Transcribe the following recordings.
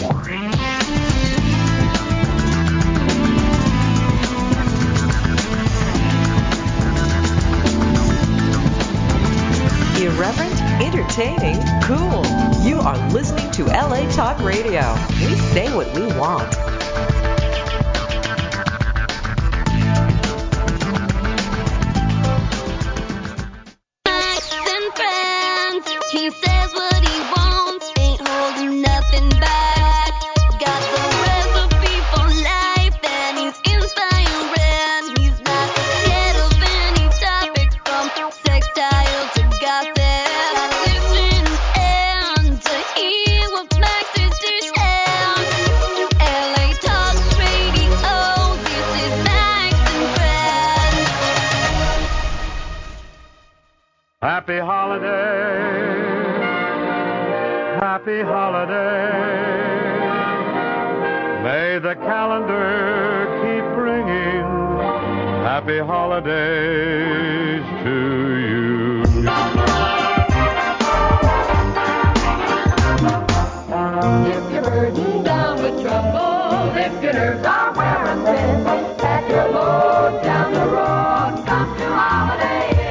Irreverent, entertaining, cool. You are listening to LA Talk Radio. We say what we want. He says what he wants, ain't holding nothing back. Got the recipe for life, and he's inspiring. He's not scared of any topic, from sextile to gossip. Listen and to hear what Max is to share. LA Talk Radio, this is Max and Friends. Happy holiday. Happy holiday. May the calendar keep ringing happy holidays to you. If you're burdened down with trouble, if your nerves are wearing thin, pack your load down the road, come to Holiday Inn.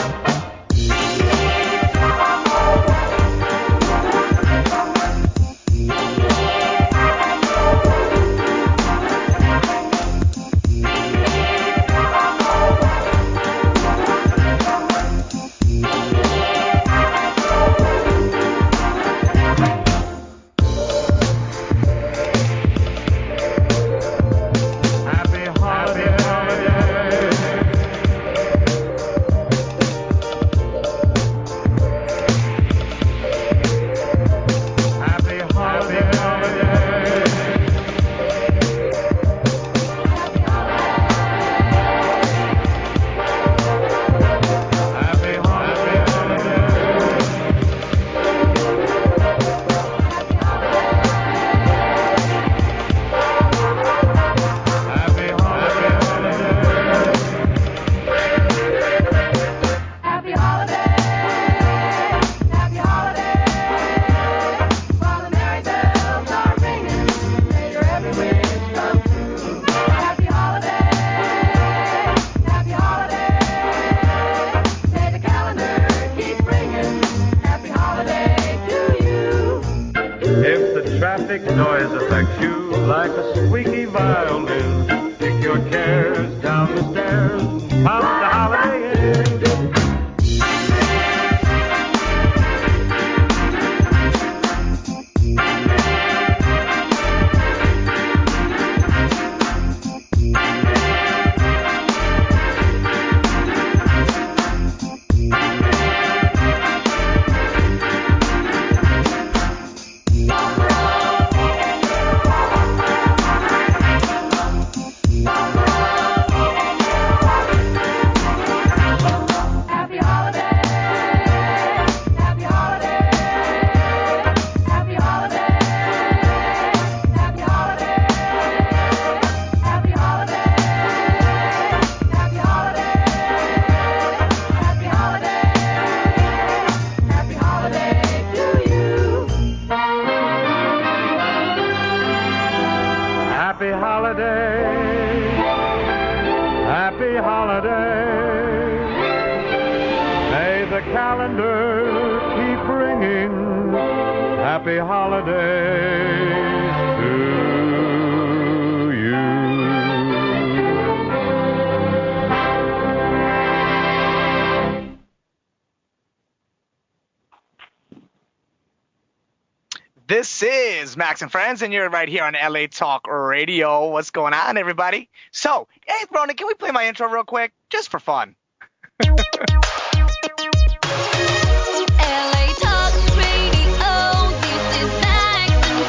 Noise affects you like a squeaky violin. Kick your cares down the stairs, pop the Holiday Inn. This is Max and Friends, and you're right here on LA Talk Radio. What's going on, everybody? So, hey, Ronan, can we play my intro real quick? Just for fun. LA Talk Radio, this is Max and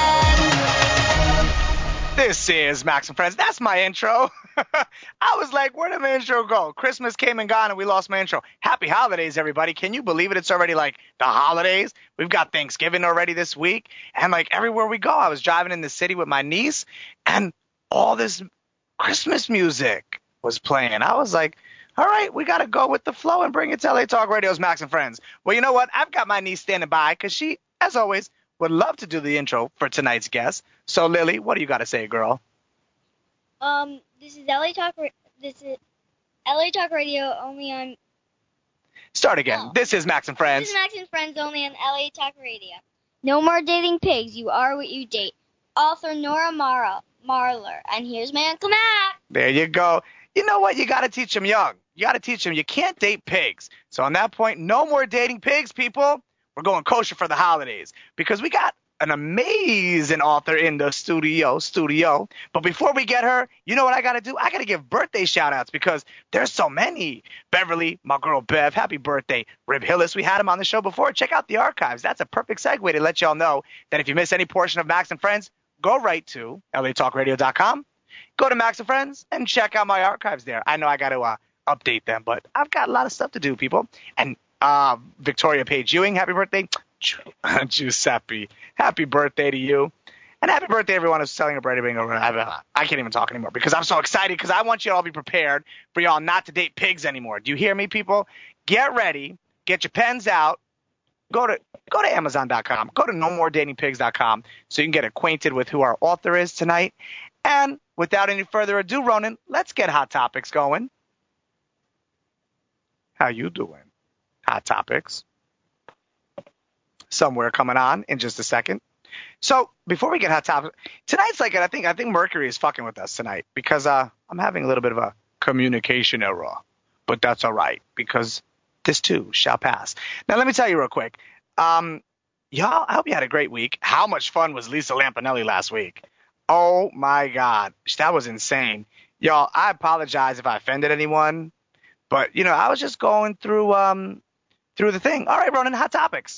Friends. This is Max and Friends. That's my intro. I was like, where did my intro go? Christmas came and gone, and we lost my intro. Happy holidays, everybody. Can you believe it? It's already like the holidays. We've got Thanksgiving already this week. And like everywhere we go, I was driving in the city with my niece, and all this Christmas music was playing. I was like, all right, we got to go with the flow and bring it to LA Talk Radio's Max and Friends. Well, you know what? I've got my niece standing by because she, as always, would love to do the intro for tonight's guest. So, Lily, what do you got to say, girl? This is LA Talk. This is LA Talk Radio only on. Start again. Oh. This is Max and Friends. This is Max and Friends only on LA Talk Radio. No more dating pigs. You are what you date. Author Nora Marler. And here's my Uncle Matt. There you go. You know what? You got to teach them young. You got to teach them you can't date pigs. So on that point, no more dating pigs, people. We're going kosher for the holidays because we got an amazing author in the studio. But before we get her, you know what I got to do? I got to give birthday shout-outs because there's so many. Beverly, my girl Bev, happy birthday. Rib Hillis, we had him on the show before. Check out the archives. That's a perfect segue to let y'all know that if you miss any portion of Max and Friends, go right to latalkradio.com. Go to Max and Friends and check out my archives there. I know I got to update them, but I've got a lot of stuff to do, people. And Victoria Page Ewing, happy birthday. Giuseppe, happy birthday to you. And happy birthday, everyone who's celebrating over. I can't even talk anymore because I'm so excited because I want you all to be prepared for y'all not to date pigs anymore. Do you hear me, people? Get ready. Get your pens out. Go to Amazon.com. Go to nomoredatingpigs.com so you can get acquainted with who our author is tonight. And without any further ado, Ronan, let's get Hot Topics going. How you doing? Hot Topics. Somewhere coming on in just a second. So before we get Hot Topics, tonight's like I think Mercury is fucking with us tonight because I'm having a little bit of a communication error, but that's all right because this too shall pass. Now let me tell you real quick, y'all. I hope you had a great week. How much fun was Lisa Lampanelli last week? Oh my God, that was insane, y'all. I apologize if I offended anyone, but I was just going through the thing. All right, Ronan, Hot Topics.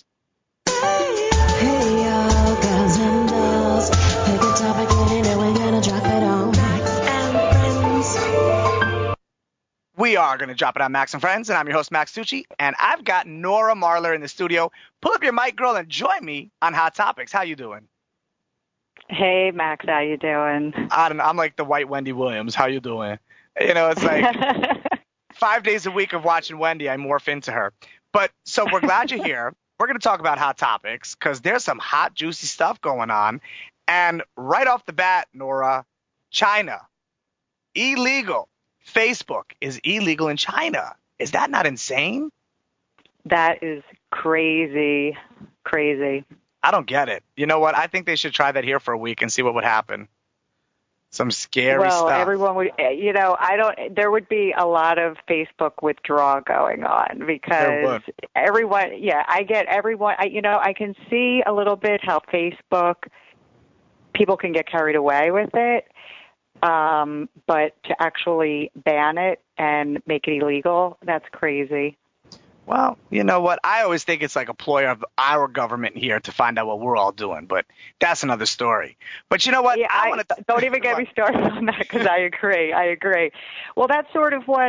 Hey y'all, guys and dolls, pick a topic and we're gonna drop it on Max and Friends. We are going to drop it on Max and Friends, and I'm your host, Max Tucci, and I've got Nora Marler in the studio. Pull up your mic, girl, and join me on Hot Topics. How you doing? Hey, Max, how you doing? I don't know. I'm like the white Wendy Williams. How you doing? It's like 5 days a week of watching Wendy, I morph into her. But so we're glad you're here. We're going to talk about Hot Topics because there's some hot, juicy stuff going on. And right off the bat, Nora, China, illegal. Facebook is illegal in China. Is that not insane? That is crazy, crazy. I don't get it. You know what? I think they should try that here for a week and see what would happen. Some scary stuff. Well, everyone would, there would be a lot of Facebook withdrawal going on because everyone, I get everyone, I can see a little bit how Facebook, people can get carried away with it. But to actually ban it and make it illegal, that's crazy. Well, you know what? I always think it's like a ploy of our government here to find out what we're all doing, but that's another story. But you know what? Yeah, don't even get me started on that because I agree. Well, that's sort of what,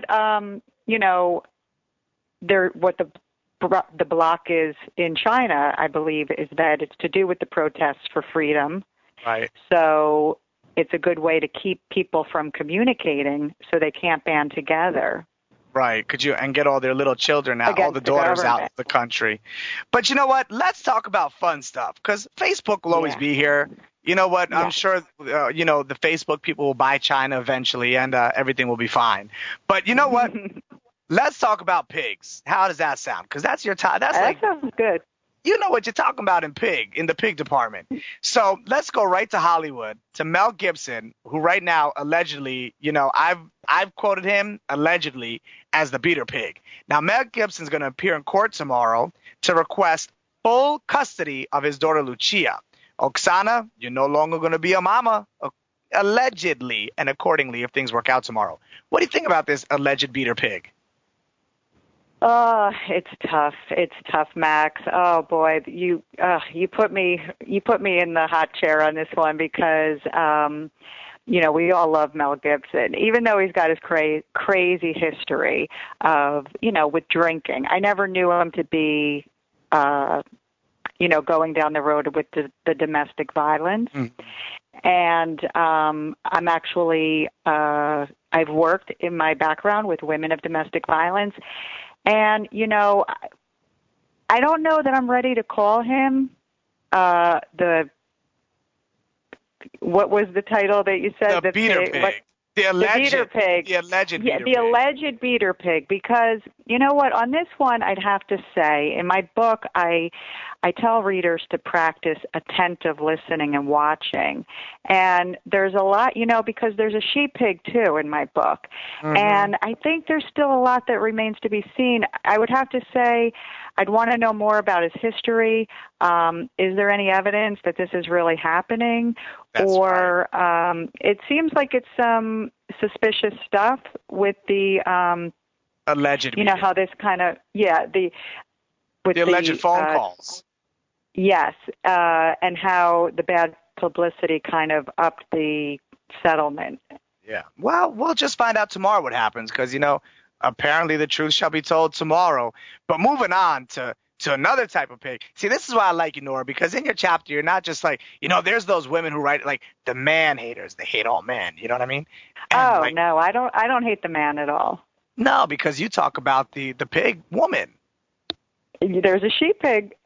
what the block is in China, I believe, is that it's to do with the protests for freedom. Right. So it's a good way to keep people from communicating so they can't band together. Right. And get all their little children out, all the daughters out of the country. But you know what? Let's talk about fun stuff because Facebook will always be here. You know what? Yeah. I'm sure, the Facebook people will buy China eventually and everything will be fine. But you know what? Let's talk about pigs. How does that sound? Because that's your time. That sounds good. You know what you're talking about in the pig department. So let's go right to Hollywood, to Mel Gibson, who right now allegedly, I've quoted him allegedly as the beater pig. Now, Mel Gibson's going to appear in court tomorrow to request full custody of his daughter, Lucia. Oksana, you're no longer going to be a mama, allegedly, and accordingly if things work out tomorrow. What do you think about this alleged beater pig? Oh, it's tough. It's tough, Max. Oh boy, you put me in the hot chair on this one because we all love Mel Gibson, even though he's got his crazy history of with drinking. I never knew him to be going down the road with the domestic violence. Mm. And I'm actually I've worked in my background with women of domestic violence. And, I don't know that I'm ready to call him What was the title that you said? The beater pig. The beater pig. The alleged yeah, beater the pig. alleged beater pig. Because you know what? On this one, I'd have to say, in my book, I tell readers to practice attentive listening and watching. And there's a lot, because there's a sheep pig too in my book. Mm-hmm. And I think there's still a lot that remains to be seen. I would have to say, I'd want to know more about his history. Is there any evidence that this is really happening? That's or it seems like it's some suspicious stuff with the alleged. How this kind of the alleged phone calls. Yes, and how the bad publicity kind of upped the settlement. Yeah. Well, we'll just find out tomorrow what happens because apparently the truth shall be told tomorrow. But moving on to another type of pig. See, this is why I like you, Nora, because in your chapter, you're not just like, there's those women who write like the man haters. They hate all men. You know what I mean? And no, I don't hate the man at all. No, because you talk about the pig woman. There's a sheep pig.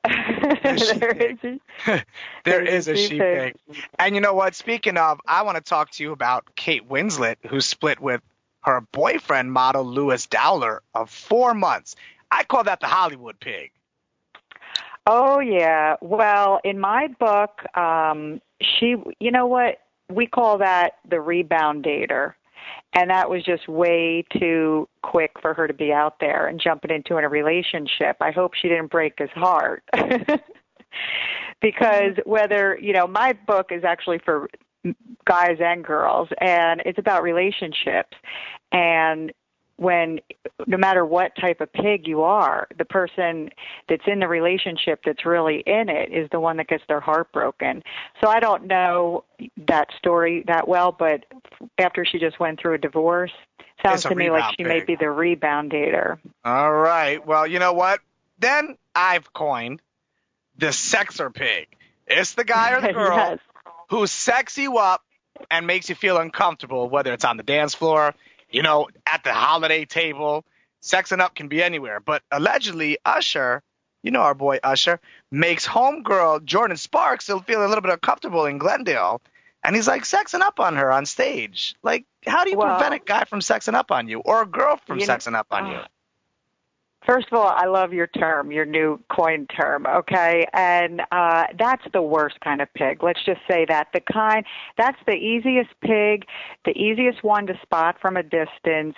There is a sheep pig. And you know what? Speaking of, I want to talk to you about Kate Winslet, who split with her boyfriend, model Louis Dowler, of 4 months. I call that the Hollywood pig. Oh, yeah. Well, in my book, you know what? We call that the rebound dater. And that was just way too quick for her to be out there and jumping into a relationship. I hope she didn't break his heart. Because my book is actually for guys and girls, and it's about relationships. And no matter what type of pig you are, the person that's in the relationship that's really in it is the one that gets their heart broken. So I don't know that story that well, but after she just went through a divorce, sounds to me like she may be the rebound dater. All right. Well, you know what? Then I've coined the sexer pig. It's the guy or the girl who sex you up and makes you feel uncomfortable, whether it's on the dance floor, at the holiday table. Sexing up can be anywhere. But allegedly, Usher, our boy Usher, makes homegirl Jordan Sparks feel a little bit uncomfortable in Glendale. And he's like sexing up on her on stage. Like, how do you prevent a guy from sexing up on you or a girl from sexing up on you? First of all, I love your term, your new coined term, okay? And that's the worst kind of pig. Let's just say that. That's the easiest pig, the easiest one to spot from a distance.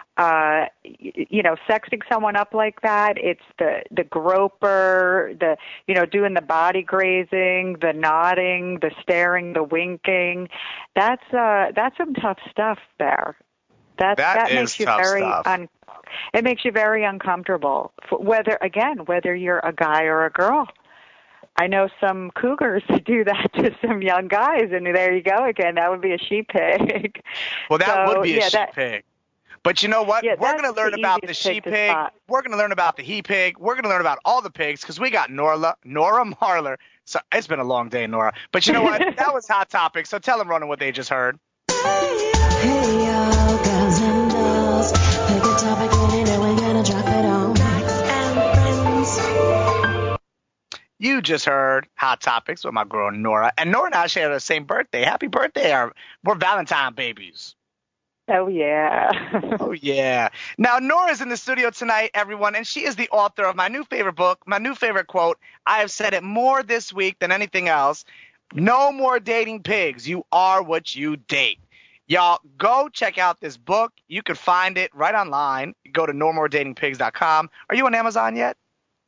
Sexing someone up like that, it's the groper, doing the body grazing, the nodding, the staring, the winking. That's some tough stuff there. That makes you very it makes you very uncomfortable. Whether you're a guy or a girl. I know some cougars that do that to some young guys, and there you go again. That would be a sheep pig. Well, that would be a sheep pig. But you know what? Yeah, we're going to learn about the sheep pig. We're going to learn about the he pig. We're going to learn about all the pigs because we got Nora Marlar. So it's been a long day, Nora. But you know what? That was Hot Topic. So tell them, Ronan, what they just heard. Hey, y'all, guys and dolls. Pick a topic and we're gonna drop it on Max and Friends. You just heard Hot Topics with my girl Nora. And Nora and I share the same birthday. Happy birthday. We're Valentine babies. Oh, yeah. Oh, yeah. Now, Nora's in the studio tonight, everyone, and she is the author of my new favorite book, my new favorite quote. I have said it more this week than anything else. No more dating pigs. You are what you date. Y'all, go check out this book. You can find it right online. Go to nomoredatingpigs.com. Are you on Amazon yet?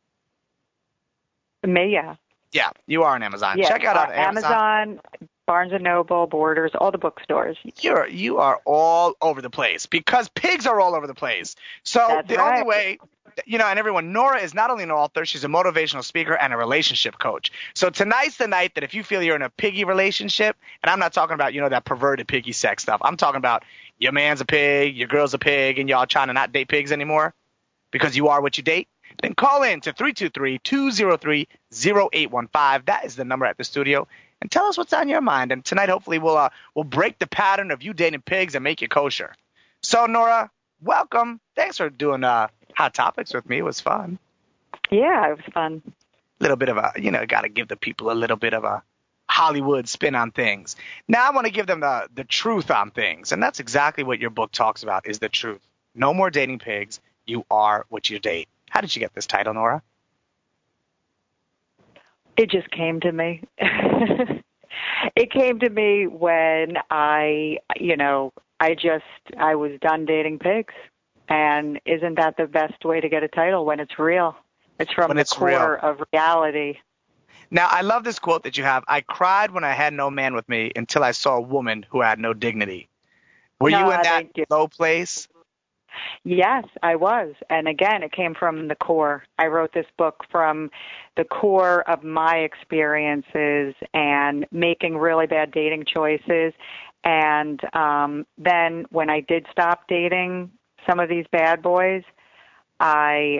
Me, yeah. Yeah, you are on Amazon. Yeah, check out on Amazon, Barnes & Noble, Borders, all the bookstores. You are all over the place because pigs are all over the place. So That's the right. only way, and everyone, Nora is not only an author, she's a motivational speaker and a relationship coach. So tonight's the night that if you feel you're in a piggy relationship, and I'm not talking about, that perverted piggy sex stuff. I'm talking about your man's a pig, your girl's a pig, and y'all trying to not date pigs anymore because you are what you date. Then call in to 323-203-0815. That is the number at the studio. And tell us what's on your mind. And tonight, hopefully, we'll break the pattern of you dating pigs and make you kosher. So, Nora, welcome. Thanks for doing Hot Topics with me. It was fun. Yeah, it was fun. little bit of a, got to give the people a little bit of a Hollywood spin on things. Now I want to give them the truth on things. And that's exactly what your book talks about, is the truth. No more dating pigs. You are what you date. How did you get this title, Nora? It just came to me. It came to me when I was done dating pigs. And isn't that the best way to get a title, when it's real? It's from the core of reality. Now, I love this quote that you have. I cried when I had no man with me until I saw a woman who had no dignity. Were you in that low place? Yes, I was. And again, it came from the core. I wrote this book from the core of my experiences and making really bad dating choices. And then when I did stop dating some of these bad boys, I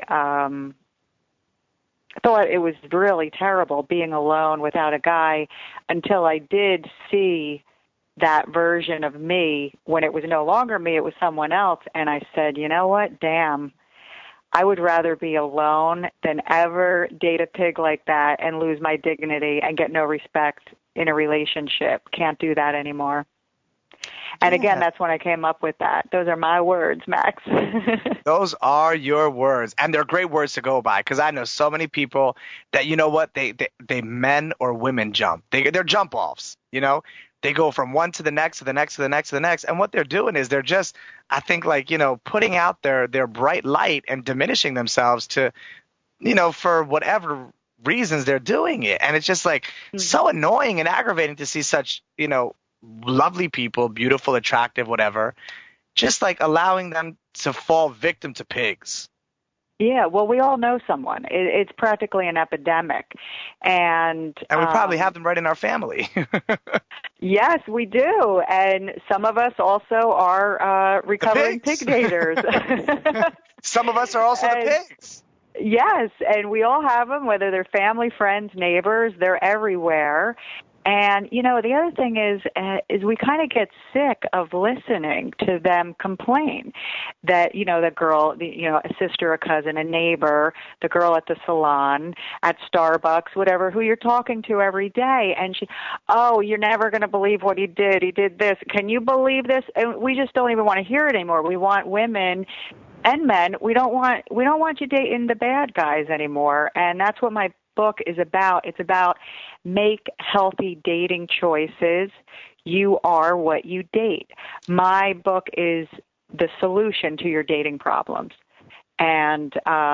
thought it was really terrible being alone without a guy, until I did see that version of me when it was no longer me, it was someone else. And I said, you know what? Damn, I would rather be alone than ever date a pig like that and lose my dignity and get no respect in a relationship. Can't do that anymore. And again, that's when I came up with that. Those are my words, Max. Those are your words. And they're great words to go by, because I know so many people that, you know what, they men or women jump. They're jump offs, They go from one to the next, to the next, to the next, to the next. And what they're doing is they're just, I think, putting out their bright light and diminishing themselves to, for whatever reasons they're doing it. And it's just so annoying and aggravating to see such, lovely people, beautiful, attractive, whatever, just allowing them to fall victim to pigs. Yeah, well, we all know someone. It's practically an epidemic. And we probably have them right in our family. Yes, we do. And some of us also are recovering pig daters. Some of us are also the pigs. Yes, and we all have them, whether they're family, friends, neighbors, they're everywhere. And, the other thing is we kind of get sick of listening to them complain that, the girl, a sister, a cousin, a neighbor, the girl at the salon, at Starbucks, whatever, who you're talking to every day. And you're never going to believe what he did. He did this. Can you believe this? And we just don't even want to hear it anymore. We want women and men. We don't want you dating the bad guys anymore. And that's what my book is about. It's about make healthy dating choices. You are what you date. My book is the solution to your dating problems. And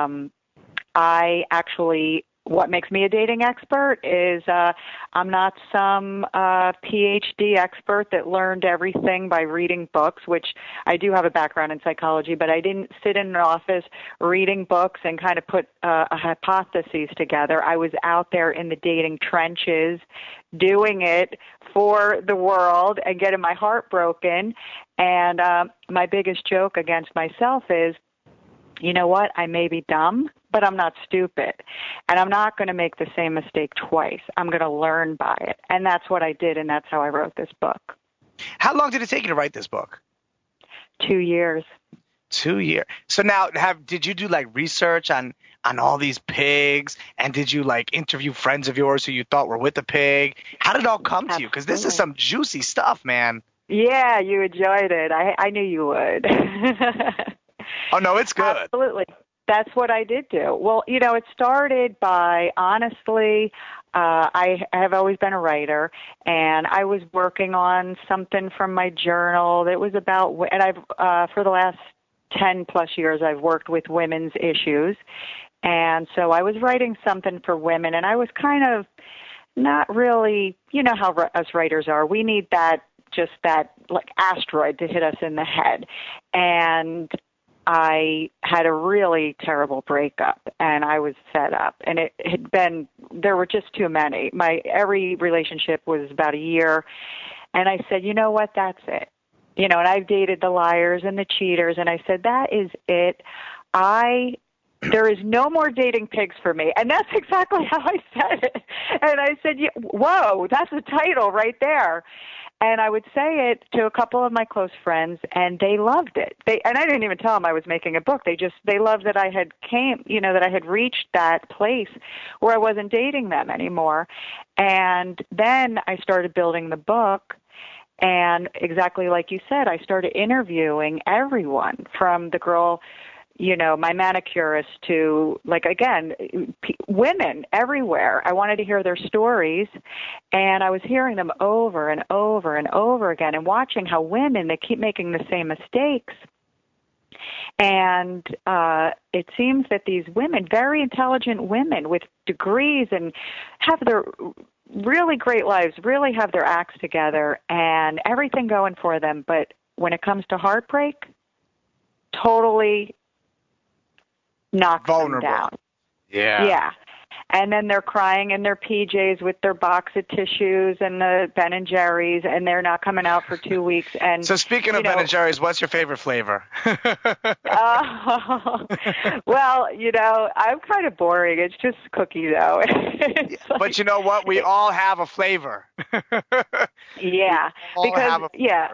what makes me a dating expert is I'm not some PhD expert that learned everything by reading books, which I do have a background in psychology, but I didn't sit in an office reading books and kind of put a hypotheses together. I was out there in the dating trenches doing it for the world and getting my heart broken. And my biggest joke against myself is, you know what, I may be dumb, but I'm not stupid. And I'm not going to make the same mistake twice. I'm going to learn by it. And that's what I did, and that's how I wrote this book. How long did it take you to write this book? 2 years. 2 years. So now, did you do research on all these pigs? And did you interview friends of yours who you thought were with the pig? How did it all come to you? Because this is some juicy stuff, man. Yeah, you enjoyed it. I knew you would. Oh, no, it's good. Absolutely. That's what I did do. Well, it started by, honestly, I have always been a writer, and I was working on something from my journal that was about, and I've, for the last 10 plus years, I've worked with women's issues. And so I was writing something for women, and I was kind of not really, how us writers are. We need that asteroid to hit us in the head. And I had a really terrible breakup, and I was fed up, and there were just too many. Every relationship was about a year, and I said, you know what, that's it. And I've dated the liars and the cheaters, and I said, that is it. I there is no more dating pigs for me. And that's exactly how I said it. And I said, whoa, that's the title right there. And I would say it to a couple of my close friends, and they loved it. And I didn't even tell them I was making a book. They loved that I had that I had reached that place where I wasn't dating them anymore. And then I started building the book. And exactly like you said, I started interviewing everyone from the girl, my manicurist to, women everywhere. I wanted to hear their stories, and I was hearing them over and over and over again and watching how women, they keep making the same mistakes. And it seems that these women, very intelligent women with degrees and have their really great lives, really have their acts together and everything going for them, but when it comes to heartbreak, totally knocks them down. Yeah. And then they're crying in their PJs with their box of tissues and the Ben & Jerry's, and they're not coming out for 2 weeks. And so speaking of Ben & Jerry's, what's your favorite flavor? Well, I'm kind of boring. It's just cookie dough. But you know what? We all have a flavor. Yeah. Because,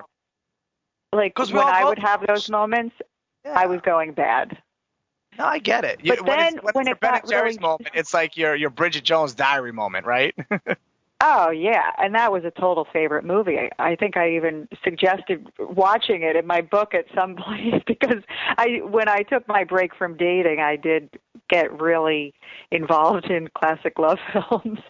like when I would have those moments, I was going bad. No, I get it. But then when it's it Ben got & Jerry's really... moment, it's like your Bridget Jones Diary moment, right? Oh, yeah, and that was a total favorite movie. I think I even suggested watching it in my book at some point because when I took my break from dating, I did get really involved in classic love films.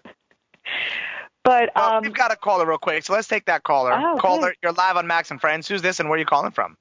But we've got a caller real quick, so let's take that caller. Caller, you're live on Max and Friends. Who's this, and where are you calling from?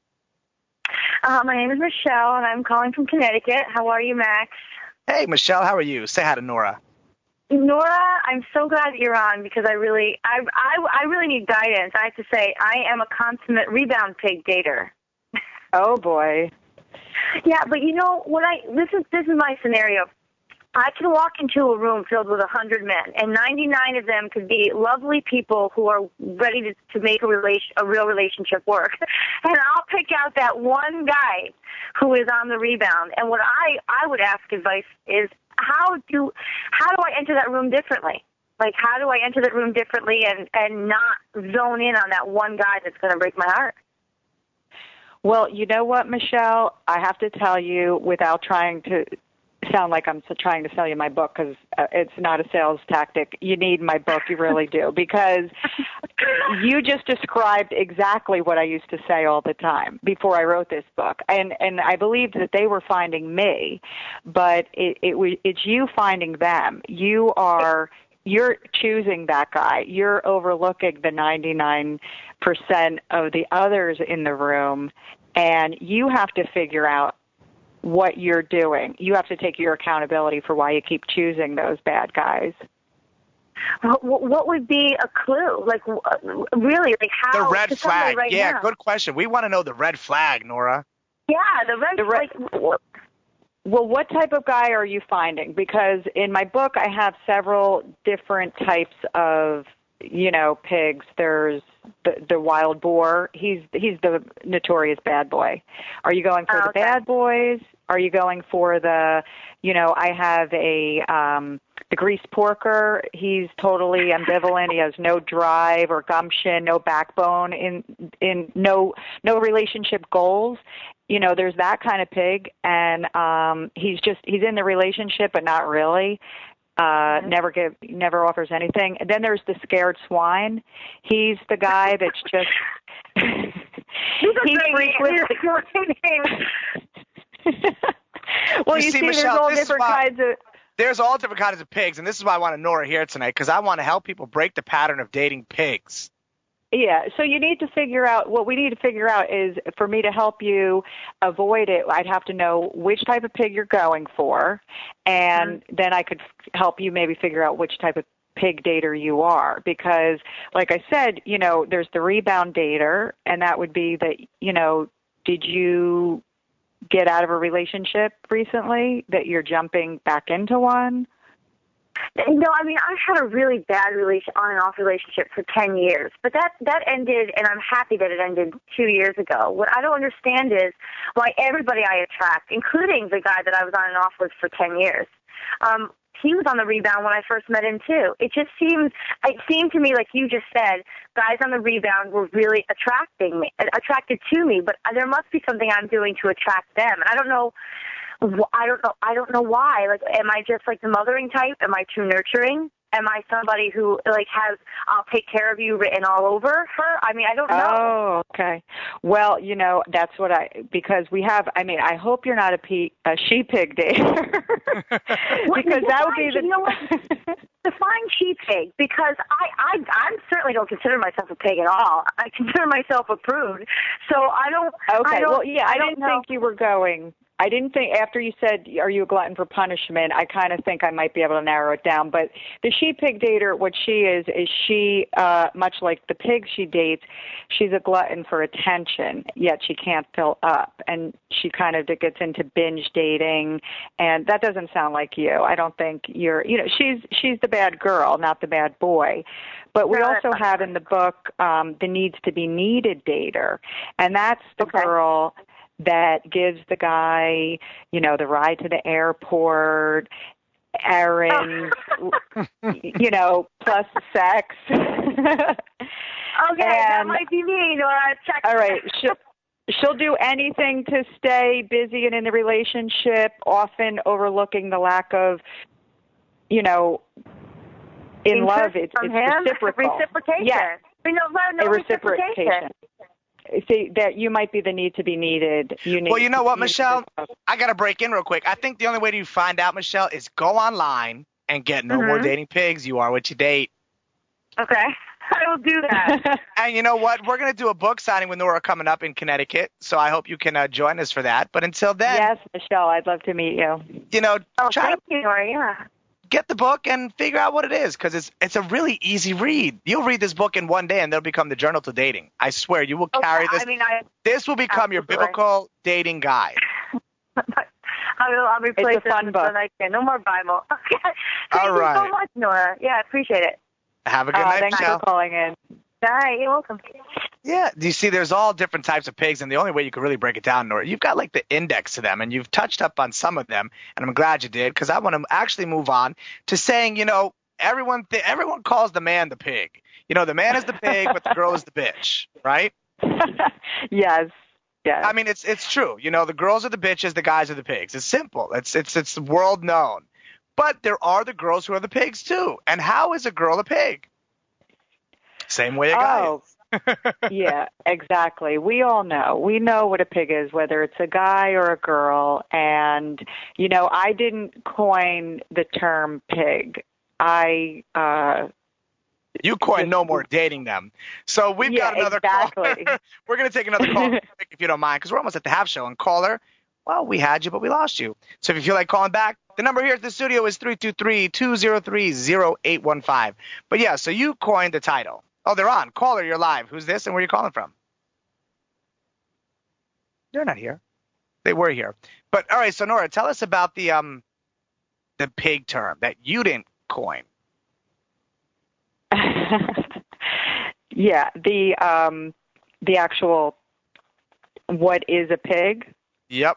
My name is Michelle, and I'm calling from Connecticut. How are you, Max? Hey, Michelle, how are you? Say hi to Nora. Nora, I'm so glad that you're on because I really need guidance. I have to say, I am a consummate rebound pig dater. Oh boy. Yeah, but this is my scenario. I can walk into a room filled with 100 men, and 99 of them could be lovely people who are ready to make a real relationship work. And I'll pick out that one guy who is on the rebound. And what I would ask advice is, how do I enter that room differently? Like, how do I enter that room differently and not zone in on that one guy that's going to break my heart? Well, you know what, Michelle? I have to tell you, without trying to sound like I'm trying to sell you my book, because it's not a sales tactic. You need my book, you really do, because you just described exactly what I used to say all the time before I wrote this book. And I believed that they were finding me, but it's you finding them. You're choosing that guy. You're overlooking the 99% of the others in the room, and you have to figure out what you're doing. You have to take your accountability for why you keep choosing those bad guys. What would be a clue? Like, really, like how? The red flag. Right yeah, now. Good question. We want to know the red flag, Nora. Yeah, the red flag. Well, what type of guy are you finding? Because in my book, I have several different types of, pigs. There's the wild boar. He's the notorious bad boy. Are you going for the bad boys? Are you going for the, I have the greased porker. He's totally ambivalent. He has no drive or gumption, no backbone, in no relationship goals. There's that kind of pig, and he's in the relationship but not really. Never offers anything. And then there's the scared swine. He's the guy that's just he's frequently. Well, you see, Michelle, there's all different kinds of. There's all different kinds of pigs, and this is why I want Nora here tonight, because I want to help people break the pattern of dating pigs. Yeah, so you need to figure out, what we need to figure out is, for me to help you avoid it, I'd have to know which type of pig you're going for, and then I could help you maybe figure out which type of pig dater you are. Because, like I said, there's the rebound dater, and that would be that, did you get out of a relationship recently that you're jumping back into one? No, I mean, I had a really bad on and off relationship for 10 years, but that ended, and I'm happy that it ended 2 years ago. What I don't understand is why everybody I attract, including the guy that I was on and off with for 10 years, he was on the rebound when I first met him too. It seemed to me, like you just said, guys on the rebound were really attracted to me, but there must be something I'm doing to attract them. And I don't know why. Like, am I just like the mothering type? Am I too nurturing? Am I somebody who like has "I'll take care of you" written all over her? I mean, I don't know. Oh, okay. Well, that's what because we have. I mean, I hope you're not a she pig dater, because that would be the. You know what? Define she pig, because I certainly don't consider myself a pig at all. I consider myself a prude. So I don't. Okay. I don't, well, yeah, I didn't think you were going. I didn't think, after you said, are you a glutton for punishment, I kind of think I might be able to narrow it down. But the she pig dater, what she is she, much like the pig she dates, she's a glutton for attention, yet she can't fill up. And she kind of gets into binge dating, and that doesn't sound like you. I don't think you're, she's the bad girl, not the bad boy. But we also have in the book the needs to be needed dater, and that's the girl that gives the guy, the ride to the airport, errands, plus sex. Okay, that might be me, Nora. Check. All right. She'll do anything to stay busy and in the relationship, often overlooking the lack of, in love. It's reciprocal. Reciprocation. Yeah. No reciprocation. See, that you might be the need to be needed. Well, you know what, Michelle? I got to break in real quick. I think the only way to find out, Michelle, is go online and get No More Dating Pigs. You are what you date. Okay. I will do that. And you know what? We're going to do a book signing with Nora coming up in Connecticut, so I hope you can join us for that. But until then. Yes, Michelle, I'd love to meet you. Thank you, Nora, yeah. Get the book and figure out what it is, because it's a really easy read. You'll read this book in one day, and it'll become the Journal to Dating. I swear, you will carry this. This will become your biblical dating guide. I'll replace it's a fun book. No more Bible. Okay. All right. Thank you so much, Nora. Yeah, I appreciate it. Have a good night, thanks Michelle. for calling in. All right, you're welcome. Yeah, do you see, there's all different types of pigs, and the only way you can really break it down, Nora, you've got like the index to them, and you've touched up on some of them, and I'm glad you did, because I want to actually move on to saying, everyone calls the man the pig. The man is the pig, but the girl is the bitch, right? Yes. Yes. I mean, it's true. The girls are the bitches, the guys are the pigs. It's simple. It's world known. But there are the girls who are the pigs too. And how is a girl a pig? Same way a guy is. Yeah, exactly. We all know. We know what a pig is, whether it's a guy or a girl. And, I didn't coin the term pig. You coined No More Dating them. So we've got another caller. We're going to take another call if you don't mind, because we're almost at the half show. And caller, well, we had you, but we lost you. So if you feel like calling back, the number here at the studio is 323-203-0815. But yeah, so you coined the title. Oh, they're on. Caller, you're live. Who's this and where are you calling from? They're not here. They were here. But all right, so Nora, tell us about the pig term that you didn't coin. Yeah, the actual what is a pig? Yep.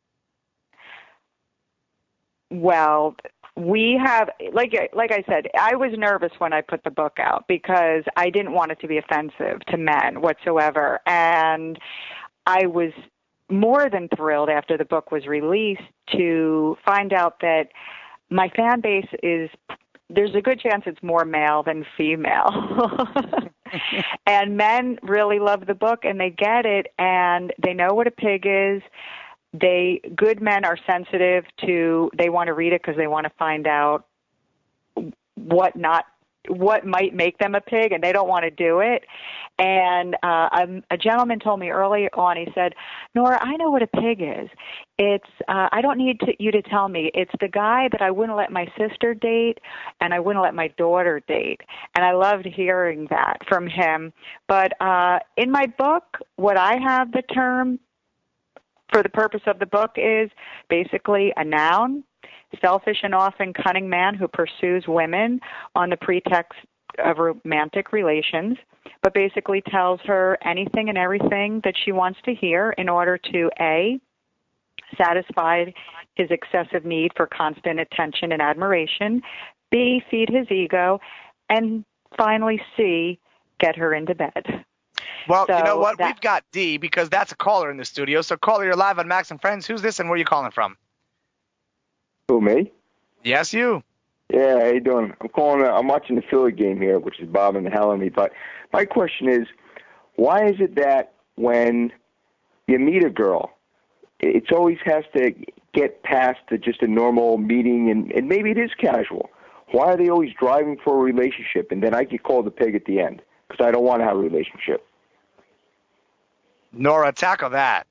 Well, we have, like I said, I was nervous when I put the book out because I didn't want it to be offensive to men whatsoever. And I was more than thrilled after the book was released to find out that my fan base there's a good chance it's more male than female. And men really love the book and they get it and they know what a pig is. Good men are sensitive they want to read it because they want to find out what might make them a pig, and they don't want to do it. And a gentleman told me early on, he said, Nora, I know what a pig is. It's I don't need you to tell me. It's the guy that I wouldn't let my sister date and I wouldn't let my daughter date. And I loved hearing that from him. But in my book, what I have the term for the purpose of the book is basically a noun selfish and often cunning man who pursues women on the pretext of romantic relations, but basically tells her anything and everything that she wants to hear in order to, A, satisfy his excessive need for constant attention and admiration, B, feed his ego, and finally, C, get her into bed. Well, So you know what? We've got D because that's a caller in the studio. So, caller, you're live on Max and Friends. Who's this and where are you calling from? Who, me? Yes, you. Yeah, how you doing? I'm watching the Philly game here, which is bothering the hell out of me. But my question is, why is it that when you meet a girl, it always has to get past to just a normal meeting, and maybe it is casual? Why are they always driving for a relationship, and then I get called a pig at the end because I don't want to have a relationship? Nora, tackle that.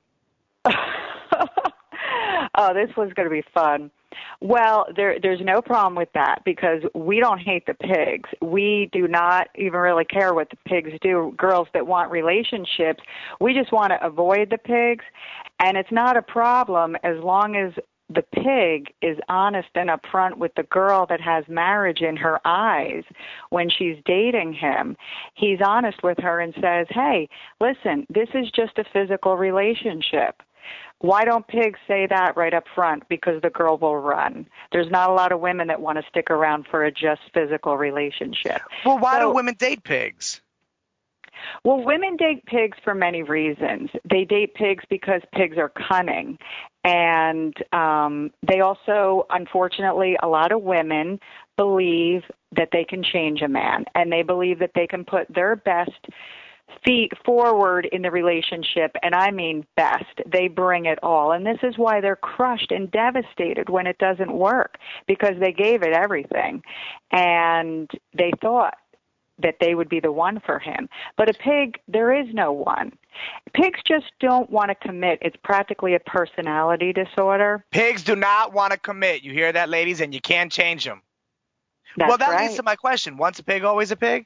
Oh, this was going to be fun. Well, there's no problem with that because we don't hate the pigs. We do not even really care what the pigs do. Girls that want relationships, we just want to avoid the pigs. And it's not a problem as long as the pig is honest and upfront with the girl that has marriage in her eyes when she's dating him. He's honest with her and says, hey, listen, this is just a physical relationship. Why don't pigs say that right up front? Because the girl will run. There's not a lot of women that want to stick around for a just physical relationship. Well, why do women date pigs? Well, women date pigs for many reasons. They date pigs because pigs are cunning. And they also, unfortunately, a lot of women believe that they can change a man. And they believe that they can put their best feet forward in the relationship, and I mean best. They bring it all. And this is why they're crushed and devastated when it doesn't work, because they gave it everything. And they thought that they would be the one for him. But a pig, there is no one. Pigs just don't want to commit. It's practically a personality disorder. Pigs do not want to commit. You hear that, ladies? And you can't change them. That's well, that right. leads to my question. Once a pig, always a pig?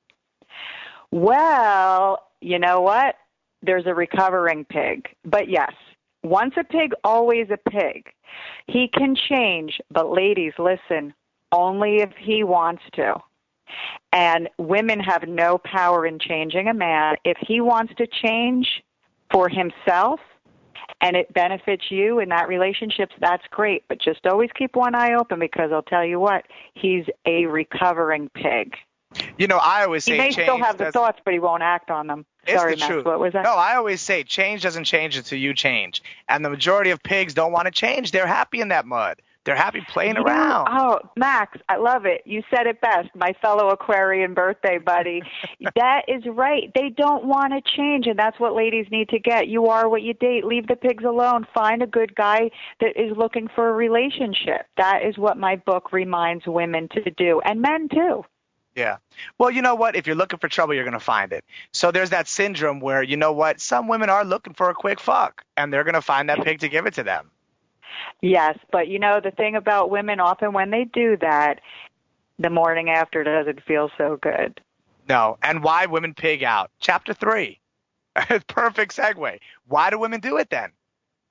Well, you know what? There's a recovering pig. But yes, once a pig, always a pig. He can change, but ladies, listen, only if he wants to. And women have no power in changing a man. If he wants to change for himself and it benefits you in that relationship, that's great. But just always keep one eye open because I'll tell you what, he's a recovering pig. You know, I always say he may change still have the thoughts, but he won't act on them. It's Sorry, the Max, truth. what was that? No, I always say change doesn't change until you change. And the majority of pigs don't want to change. They're happy in that mud. They're happy playing around. Oh, Max, I love it. You said it best, my fellow Aquarian birthday buddy. That is right. They don't want to change, and that's what ladies need to get. You are what you date. Leave the pigs alone. Find a good guy that is looking for a relationship. That is what my book reminds women to do, and men too. Yeah. Well, you know what? If you're looking for trouble, you're going to find it. So there's that syndrome where, you know what? Some women are looking for a quick fuck, and they're going to find that pig to give it to them. Yes, but you know, the thing about women, often when they do that, the morning after doesn't feel so good. No. And why women pig out? Chapter 3. Perfect segue. Why do women do it then?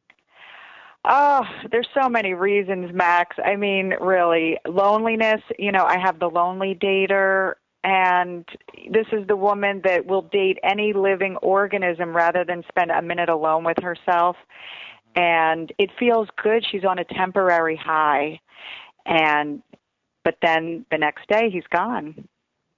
Oh, there's so many reasons, Max. I mean, really, loneliness. You know, I have the lonely dater, and this is the woman that will date any living organism rather than spend a minute alone with herself. And it feels good. She's on a temporary high. But then the next day, he's gone.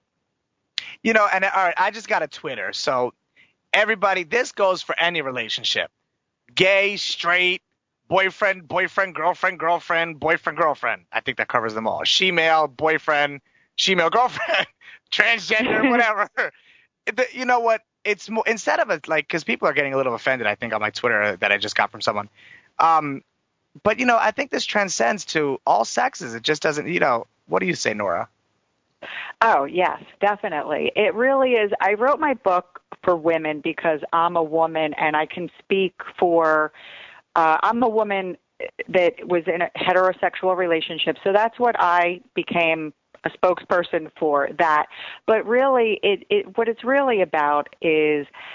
You know, and all right, I just got a Twitter. So everybody, this goes for any relationship. Gay, straight, boyfriend, girlfriend, boyfriend. I think that covers them all. She-male, boyfriend, she-male, girlfriend, transgender, whatever. You know what? It's more, instead of it, like, because people are getting a little offended, I think, on my Twitter that I just got from someone. But, you know, I think this transcends to all sexes. It just doesn't, you know, what do you say, Nora? Oh, yes, definitely. It really is. I wrote my book for women because I'm a woman and I can speak for, I'm a woman that was in a heterosexual relationship. So that's what I became a spokesperson for that. But really, what it's really about is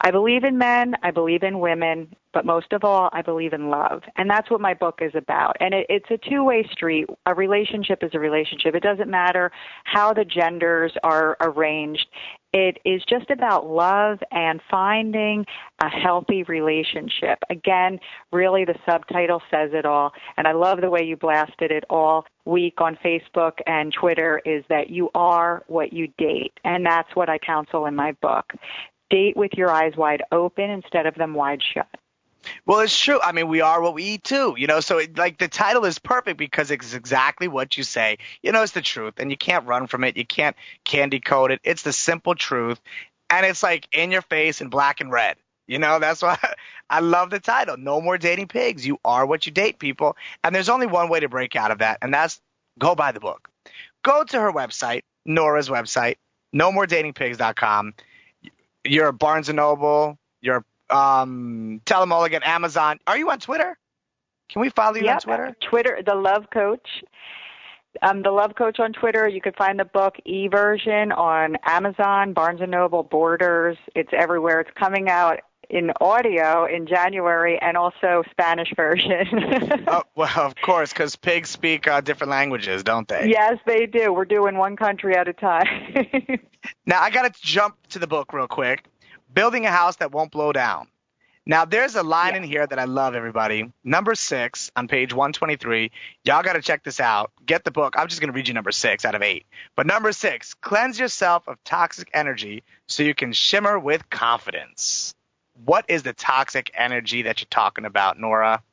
I believe in men, I believe in women, but most of all, I believe in love. And that's what my book is about. And it's a two-way street. A relationship is a relationship. It doesn't matter how the genders are arranged. It is just about love and finding a healthy relationship. Again, really the subtitle says it all. And I love the way you blasted it all week on Facebook and Twitter, is that you are what you date. And that's what I counsel in my book. Date with your eyes wide open instead of them wide shut. Well, it's true. I mean, we are what we eat too, so the title is perfect because it's exactly what you say. It's the truth, and you can't run from it. You can't candy coat it. It's the simple truth, and it's like in your face in black and red. That's why I love the title. No more dating pigs. You are what you date, people. And there's only one way to break out of that, and that's go buy the book. Go to her website, Nora's website, nomoredatingpigs.com. You're a Barnes & Noble. You're tell them all again, Amazon. Are you on Twitter? Can we follow you on Twitter? Twitter, The Love Coach. The Love Coach on Twitter. You can find the book e-version on Amazon, Barnes & Noble, Borders. It's everywhere. It's coming out in audio in January and also Spanish version. Oh, well, of course, because pigs speak different languages, don't they? Yes, they do. We're doing one country at a time. Now, I got to jump to the book real quick. Building a House That Won't Blow Down. Now, there's a line in here that I love, everybody. Number 6 on page 123. Y'all got to check this out. Get the book. I'm just going to read you number 6 out of 8. But number 6, cleanse yourself of toxic energy so you can shimmer with confidence. What is the toxic energy that you're talking about, Nora?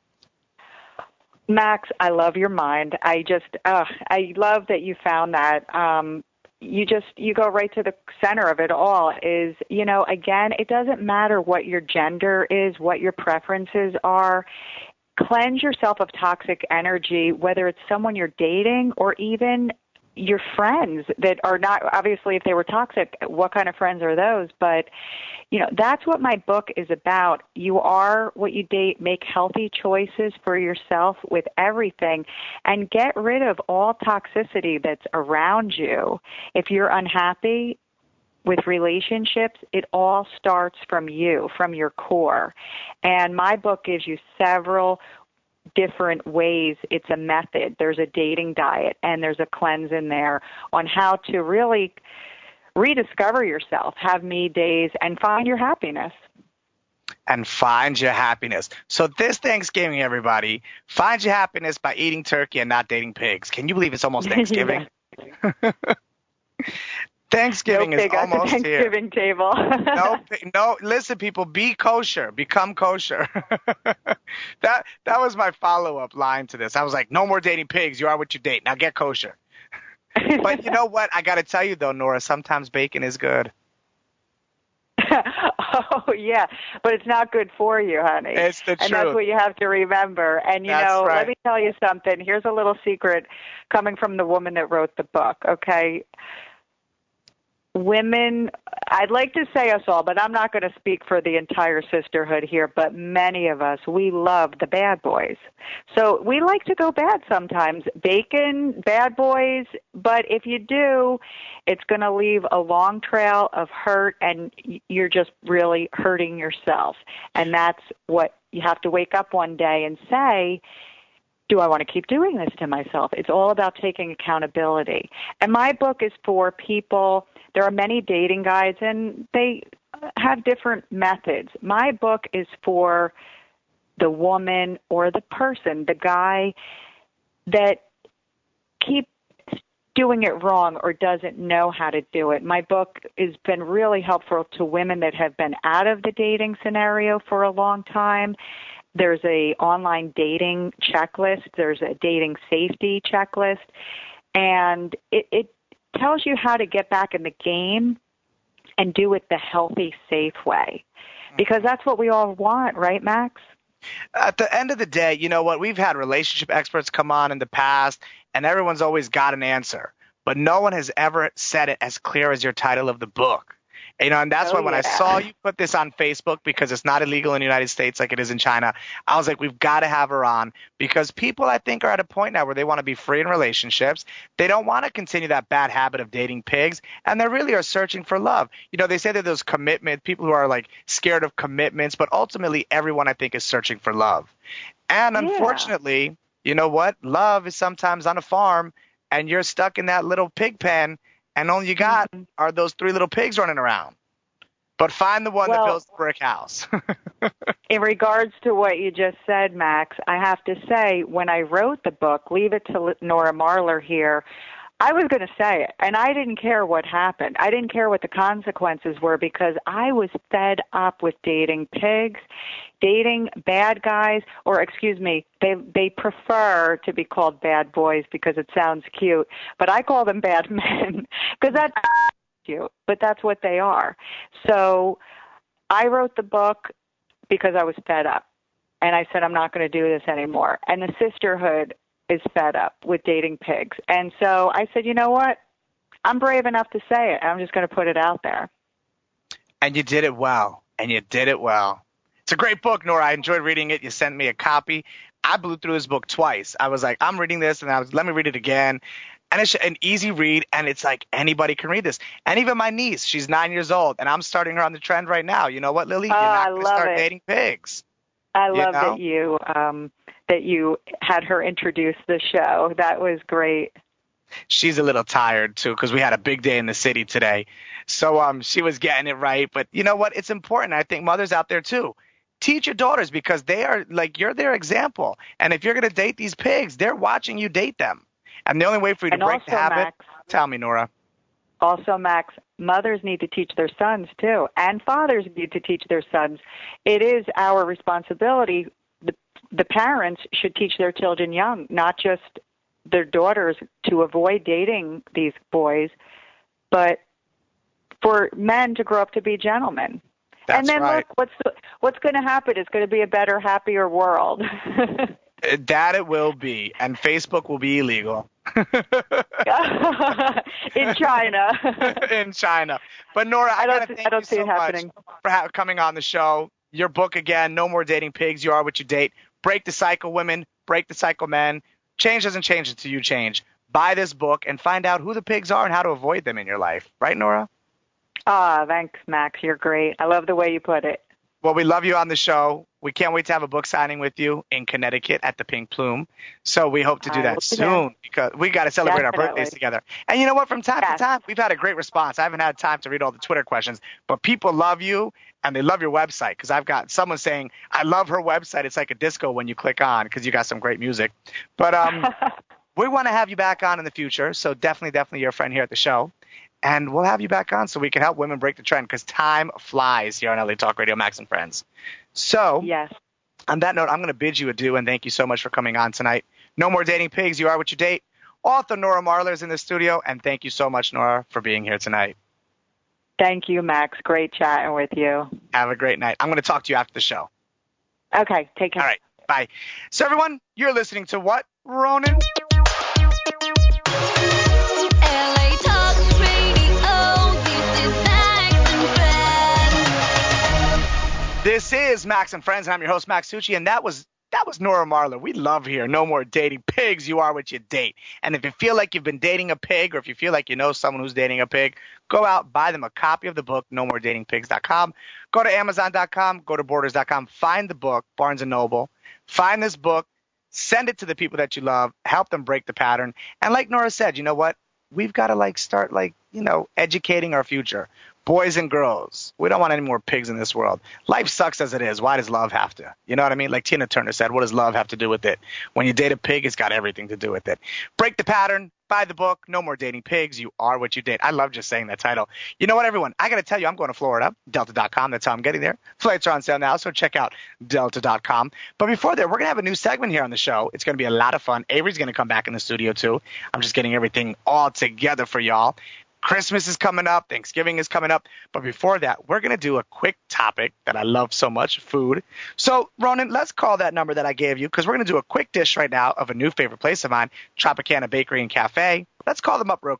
Max, I love your mind. I love that you found that. You go right to the center of it all is, again, it doesn't matter what your gender is, what your preferences are. Cleanse yourself of toxic energy, whether it's someone you're dating or even your friends that are not, obviously, if they were toxic, what kind of friends are those? But, that's what my book is about. You are what you date. Make healthy choices for yourself with everything and get rid of all toxicity that's around you. If you're unhappy with relationships, it all starts from you, from your core. And my book gives you several different ways. It's a method. There's a dating diet and there's a cleanse in there on how to really rediscover yourself, have me days, and find your happiness. And find your happiness. So this Thanksgiving, everybody, find your happiness by eating turkey and not dating pigs. Can you believe it's almost Thanksgiving? Thanksgiving is almost here. Thanksgiving table. No, listen, people, be kosher. Become kosher. That was my follow-up line to this. I was like, no more dating pigs. You are what you date. Now get kosher. But you know what? I got to tell you, though, Nora, sometimes bacon is good. Oh, yeah. But it's not good for you, honey. It's the truth. And that's what you have to remember. And, Right. Let me tell you something. Here's a little secret coming from the woman that wrote the book, okay? Women, I'd like to say us all, but I'm not going to speak for the entire sisterhood here, but many of us, we love the bad boys. So we like to go bad sometimes. Bacon, bad boys, but if you do, it's going to leave a long trail of hurt, and you're just really hurting yourself. And that's what you have to wake up one day and say, do I want to keep doing this to myself? It's all about taking accountability. And my book is for people. There are many dating guides, and they have different methods. My book is for the woman or the person, the guy that keeps doing it wrong or doesn't know how to do it. My book has been really helpful to women that have been out of the dating scenario for a long time. There's a online dating checklist. There's a dating safety checklist. And it tells you how to get back in the game and do it the healthy, safe way. Because that's what we all want, right, Max? At the end of the day, you know what? We've had relationship experts come on in the past, and everyone's always got an answer. But no one has ever said it as clear as your title of the book. And that's why when I yeah. saw you put this on Facebook, because it's not illegal in the United States like it is in China, I was like, we've got to have her on, because people, I think, are at a point now where they want to be free in relationships. They don't want to continue that bad habit of dating pigs, and they really are searching for love. They say that those commitment people who are like scared of commitments, but ultimately everyone, I think, is searching for love. And unfortunately, you know what? Love is sometimes on a farm, and you're stuck in that little pig pen, and all you got are those 3 little pigs running around. But find the one that builds the brick house. In regards to what you just said, Max, I have to say, when I wrote the book, Leave It to Nora Marlar here, I was going to say it, and I didn't care what happened. I didn't care what the consequences were, because I was fed up with dating pigs, dating bad guys, or excuse me, they prefer to be called bad boys because it sounds cute, but I call them bad men because that's cute, but that's what they are. So I wrote the book because I was fed up, and I said I'm not going to do this anymore. And the sisterhood is fed up with dating pigs. And so I said, you know what? I'm brave enough to say it. I'm just going to put it out there. And you did it well. It's a great book, Nora. I enjoyed reading it. You sent me a copy. I blew through this book twice. I was like, I'm reading this, and let me read it again. And it's an easy read, and it's like anybody can read this. And even my niece, she's 9 years old, and I'm starting her on the trend right now. You know what, Lily? You're not going to start dating pigs. I love that you had her introduce the show. That was great. She's a little tired, too, because we had a big day in the city today. So she was getting it right. But you know what? It's important. I think mothers out there, too. Teach your daughters, because they are like, you're their example. And if you're going to date these pigs, they're watching you date them. And the only way for you to break the habit, Max, tell me, Nora. Also, Max, mothers need to teach their sons, too, and fathers need to teach their sons. It is our responsibility. The parents should teach their children young, not just their daughters, to avoid dating these boys, but for men to grow up to be gentlemen. That's and then right. Look, what's going to happen? It's going to be a better, happier world. That it will be, and Facebook will be illegal. In China. In China. But Nora, I gotta thank you so much for coming on the show. Your book again, No More Dating Pigs, You Are What You Date. Break the cycle, women. Break the cycle, men. Change doesn't change until you change. Buy this book and find out who the pigs are and how to avoid them in your life. Right, Nora? Thanks, Max. You're great. I love the way you put it. Well, we love you on the show. We can't wait to have a book signing with you in Connecticut at the Pink Plume. So we hope to do that soon, because we got to celebrate our birthdays together. And you know what? From time to time, we've had a great response. I haven't had time to read all the Twitter questions, but people love you and they love your website, because I've got someone saying, I love her website. It's like a disco when you click on, because you got some great music. But we want to have you back on in the future. So definitely you're a friend here at the show. And we'll have you back on so we can help women break the trend, because time flies here on LA Talk Radio, Max and Friends. So, yes. On that note, I'm going to bid you adieu, and thank you so much for coming on tonight. No More Dating Pigs, You Are What You Date. Author Nora Marlar is in the studio, and thank you so much, Nora, for being here tonight. Thank you, Max. Great chatting with you. Have a great night. I'm going to talk to you after the show. Okay, take care. All right, bye. So, everyone, you're listening to what, Ronan? LA Talk Radio, this is Max and Friends. This is Max and Friends, and I'm your host, Max Tucci, and that was Nora Marlar. We love here. No more dating pigs. You are what you date. And if you feel like you've been dating a pig, or if you feel like you know someone who's dating a pig, go out, buy them a copy of the book, NoMoreDatingPigs.com. Go to Amazon.com, go to Borders.com, find the book, Barnes & Noble. Find this book, send it to the people that you love, help them break the pattern. And like Nora said, you know what? We've got to start educating our future. Boys and girls, we don't want any more pigs in this world. Life sucks as it is. Why does love have to? You know what I mean? Like Tina Turner said, what does love have to do with it? When you date a pig, it's got everything to do with it. Break the pattern. Buy the book. No More Dating Pigs. You Are What You Date. I love just saying that title. You know what, everyone? I got to tell you, I'm going to Florida. Delta.com. That's how I'm getting there. Flights are on sale now, so check out Delta.com. But before that, we're going to have a new segment here on the show. It's going to be a lot of fun. Avery's going to come back in the studio, too. I'm just getting everything all together for y'all. Christmas is coming up. Thanksgiving is coming up. But before that, we're going to do a quick topic that I love so much, food. So, Ronan, let's call that number that I gave you, because we're going to do a quick dish right now of a new favorite place of mine, Tropicana Bakery and Cafe. Let's call them up real quick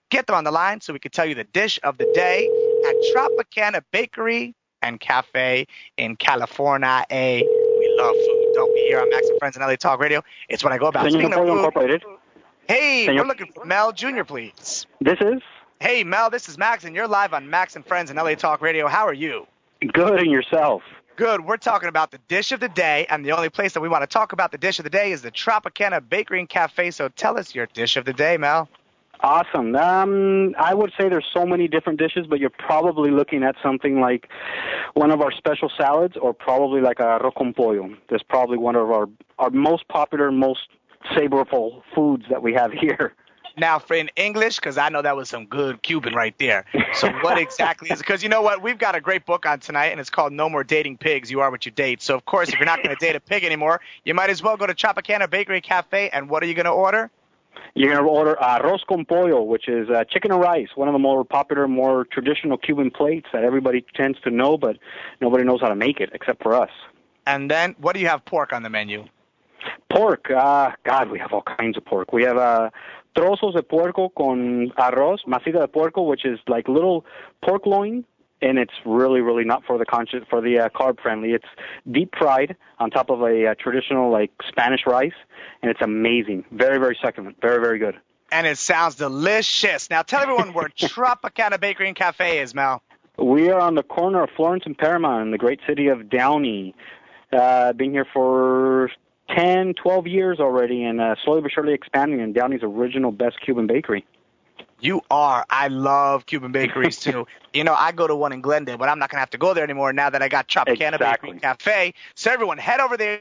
Get them on the line so we can tell you the dish of the day at Tropicana Bakery and Cafe in California. We love food, don't we? Here on Max and Friends and LA Talk Radio. It's what I go about. Speaking of food, Incorporated. hey, we're looking for Mel Jr., please. This is? Hey, Mel, this is Max, and you're live on Max and Friends and LA Talk Radio. How are you? Good, and yourself? Good. We're talking about the dish of the day, and the only place that we want to talk about the dish of the day is the Tropicana Bakery and Cafe. So tell us your dish of the day, Mel. Awesome. I would say there's so many different dishes, but you're probably looking at something like one of our special salads or probably like a arroz con pollo. That's probably one of our most popular, most savorful foods that we have here. Now, for in English, because I know that was some good Cuban right there. So what exactly is it? Because you know what? We've got a great book on tonight, and it's called No More Dating Pigs. You are what you date. So, of course, if you're not going to date a pig anymore, you might as well go to Tropicana Bakery Cafe, and what are you going to order? You're going to order arroz con pollo, which is chicken and rice, one of the more popular, more traditional Cuban plates that everybody tends to know, but nobody knows how to make it except for us. And then what do you have pork on the menu? Pork. God, we have all kinds of pork. We have trozos de puerco con arroz, masita de puerco, which is like little pork loin, and it's really, really not for the carb friendly. It's deep fried on top of a traditional like Spanish rice, and it's amazing. Very, very succulent. Very, very good. And it sounds delicious. Now tell everyone where Tropicana Bakery and Cafe is, Mel. We are on the corner of Florence and Paramount in the great city of Downey. Been here for 10, 12 years already, and slowly but surely expanding in Downey's original best Cuban bakery. You are. I love Cuban bakeries, too. I go to one in Glendale, but I'm not going to have to go there anymore now that I got Tropicana Bakery and Cafe. So, everyone, head over there.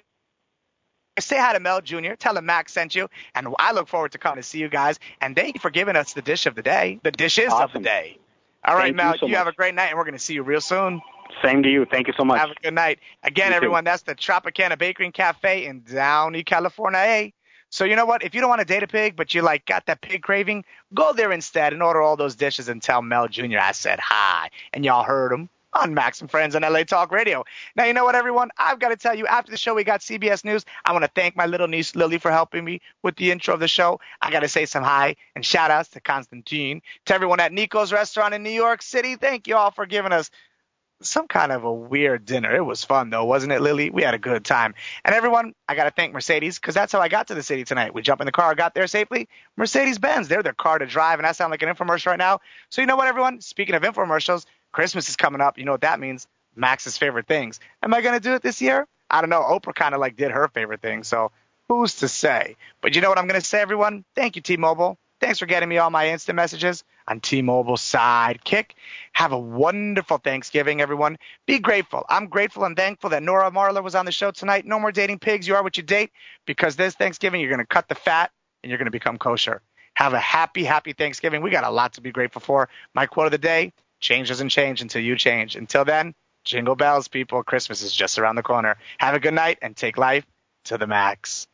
Say hi to Mel Jr. Tell him Max sent you. And I look forward to coming to see you guys. And thank you for giving us the dish of the day. The dishes of the day. All right, Mel, you have a great night, and we're going to see you real soon. Same to you. Thank you so much. Have a good night. Again, everyone, that's the Tropicana Bakery and Cafe in Downey, California. So you know what? If you don't want to date a pig, but you got that pig craving, go there instead and order all those dishes and tell Mel Jr. I said hi. And y'all heard him on Max and Friends on LA Talk Radio. Now, you know what, everyone? I've got to tell you, after the show, we got CBS News. I want to thank my little niece, Lily, for helping me with the intro of the show. I got to say some hi and shout-outs to Constantine, to everyone at Nico's Restaurant in New York City. Thank you all for giving us some kind of a weird dinner. It was fun, though, wasn't it, Lily? We had a good time. And everyone, I got to thank Mercedes, because that's how I got to the city tonight. We jumped in the car, got there safely. Mercedes-Benz, they're their car to drive, and I sound like an infomercial right now. So you know what, everyone? Speaking of infomercials, Christmas is coming up. You know what that means? Max's favorite things. Am I going to do it this year? I don't know. Oprah kind of did her favorite thing, so who's to say? But you know what I'm going to say, everyone? Thank you, T-Mobile. Thanks for getting me all my instant messages on T-Mobile Sidekick. Have a wonderful Thanksgiving, everyone. Be grateful. I'm grateful and thankful that Nora Marler was on the show tonight. No more dating pigs. You are what you date, because this Thanksgiving you're going to cut the fat and you're going to become kosher. Have a happy, happy Thanksgiving. We got a lot to be grateful for. My quote of the day, change doesn't change until you change. Until then, jingle bells, people. Christmas is just around the corner. Have a good night and take life to the max.